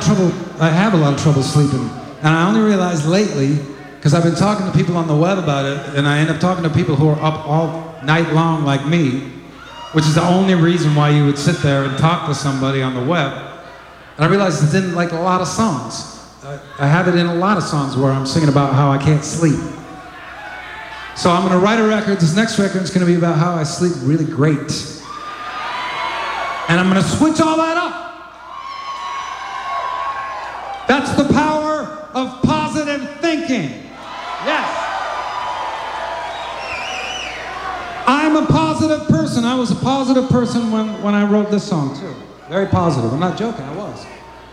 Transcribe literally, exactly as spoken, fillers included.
trouble, I have a lot of trouble sleeping. And I only realized lately, because I've been talking to people on the web about it, and I end up talking to people who are up all night long like me, which is the only reason why you would sit there and talk to somebody on the web. And I realized it's in like a lot of songs. I, I have it in a lot of songs where I'm singing about how I can't sleep. So I'm gonna write a record. This next record is gonna be about how I sleep really great. And I'm gonna switch all that up. That's the power of positive thinking. Yes. I'm a positive person. I was a positive person when, when I wrote this song too. Very positive. I'm not joking, I was.